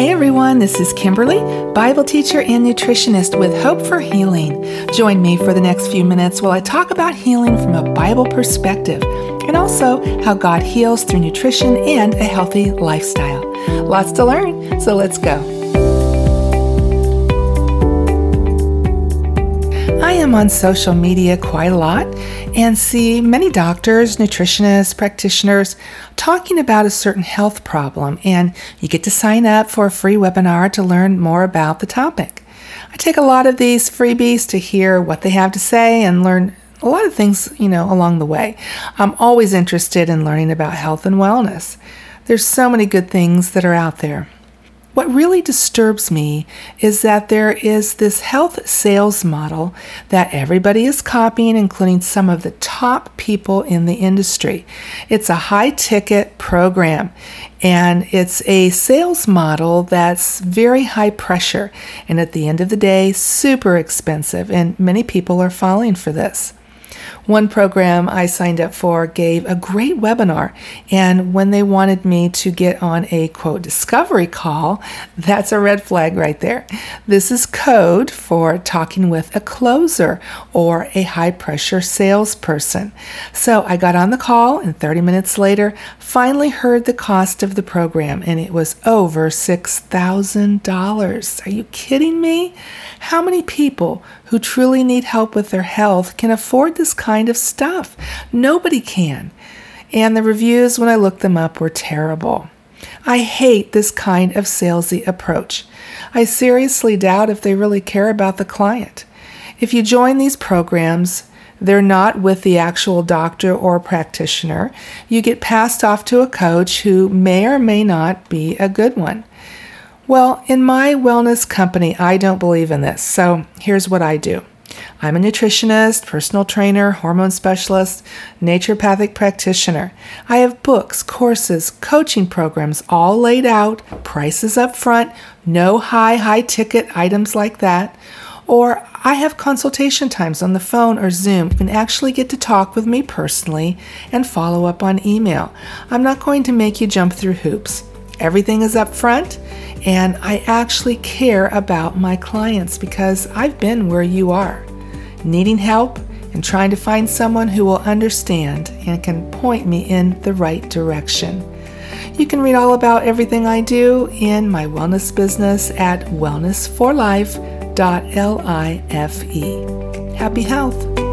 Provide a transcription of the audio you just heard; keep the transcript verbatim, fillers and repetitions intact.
Hey everyone, this is Kimberly, Bible teacher and nutritionist with Hope for Healing. Join me for the next few minutes while I talk about healing from a Bible perspective and also how God heals through nutrition and a healthy lifestyle. Lots to learn, so let's go. I am on social media quite a lot and see many doctors, nutritionists, practitioners talking about a certain health problem, and you get to sign up for a free webinar to learn more about the topic. I take a lot of these freebies to hear what they have to say and learn a lot of things, you know, along the way. I'm always interested in learning about health and wellness. There's so many good things that are out there. What really disturbs me is that there is this health sales model that everybody is copying, including some of the top people in the industry. It's a high-ticket program, and it's a sales model that's very high pressure, and at the end of the day, super expensive, and many people are falling for this. One program I signed up for gave a great webinar, and when they wanted me to get on a, quote, discovery call, that's a red flag right there. This is code for talking with a closer or a high-pressure salesperson. So I got on the call, and thirty minutes later, finally heard the cost of the program, and it was over six thousand dollars. Are you kidding me? How many people who truly need help with their health can afford this kind of stuff? Nobody can. And the reviews, when I looked them up, were terrible. I hate this kind of salesy approach. I seriously doubt if they really care about the client. If you join these programs, they're not with the actual doctor or practitioner. You get passed off to a coach who may or may not be a good one. Well, in my wellness company, I don't believe in this, so here's what I do. I'm a nutritionist, personal trainer, hormone specialist, naturopathic practitioner. I have books, courses, coaching programs all laid out, prices up front, no high, high-ticket items like that. Or I have consultation times on the phone or Zoom. You can actually get to talk with me personally and follow up on email. I'm not going to make you jump through hoops. Everything is up front, and I actually care about my clients because I've been where you are, needing help and trying to find someone who will understand and can point me in the right direction. You can read all about everything I do in my wellness business at wellness for life dot life. Happy health!